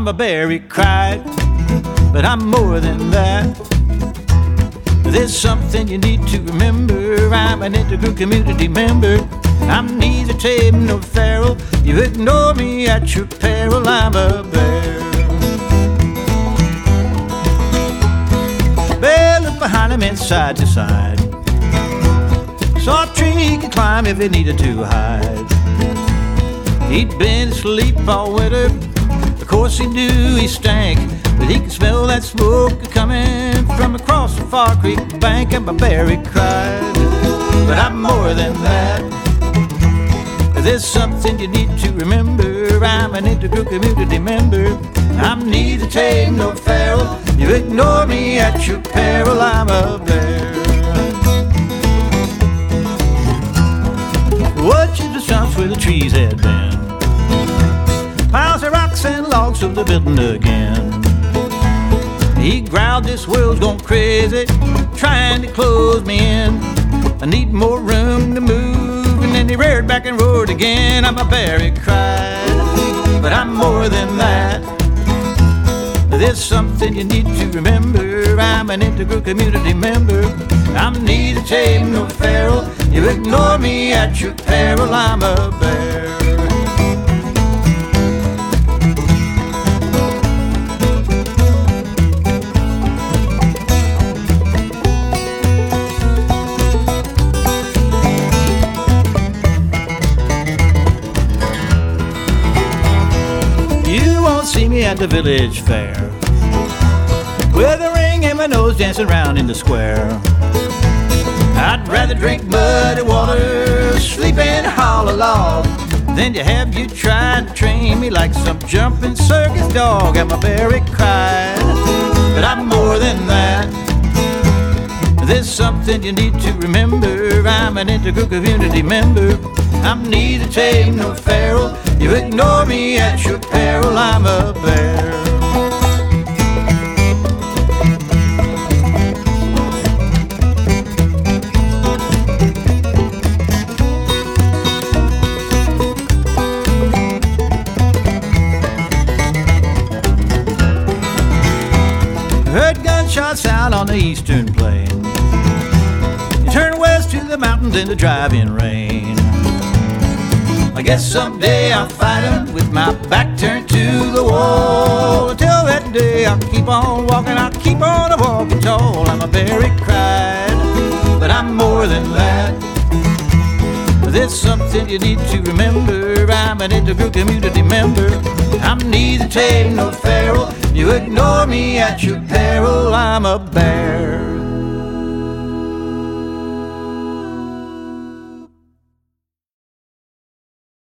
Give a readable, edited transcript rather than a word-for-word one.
I'm a bear, he cried, but I'm more than that. There's something you need to remember. I'm an integral community member. I'm neither tame nor feral. You ignore me at your peril. I'm a bear. Bear looked behind him and side to side. Saw a tree he could climb if he needed to hide. He'd been asleep all winter. Of course he knew he stank, but he could smell that smoke coming from across the far creek bank. And my bear, he cried, but I'm more than that. There's something you need to remember. I'm an integral community member. I'm neither tame nor feral. You ignore me at your peril. I'm a bear. Watch the stumps where the trees had been. Piles of rocks and logs of the building again. He growled, this world's gone crazy, trying to close me in. I need more room to move. And then he reared back and roared again. I'm a bear, he cried, but I'm more than that. There's something you need to remember. I'm an integral community member. I'm neither tame nor feral. You ignore me at your peril. I'm a bear. You won't see me at the village fair with a ring in my nose dancing round in the square. I'd rather drink muddy water, sleep in a hollow log, than to have you try to train me like some jumping circus dog. And my bear, he cried, but I'm more than that. There's something you need to remember. I'm an integral community member. I'm neither tame nor feral. You ignore me at your peril. I'm a bear. Heard gunshots out on the eastern plain. You turn west to the mountains in the driving rain. I guess someday I'll fight 'em with my back turned to the wall. Until that day I'll keep on walking, I'll keep on walking tall. I'm a bear, he cried, but I'm more than that. There's something you need to remember. I'm an integral community member. I'm neither tame nor feral. You ignore me at your peril. I'm a bear.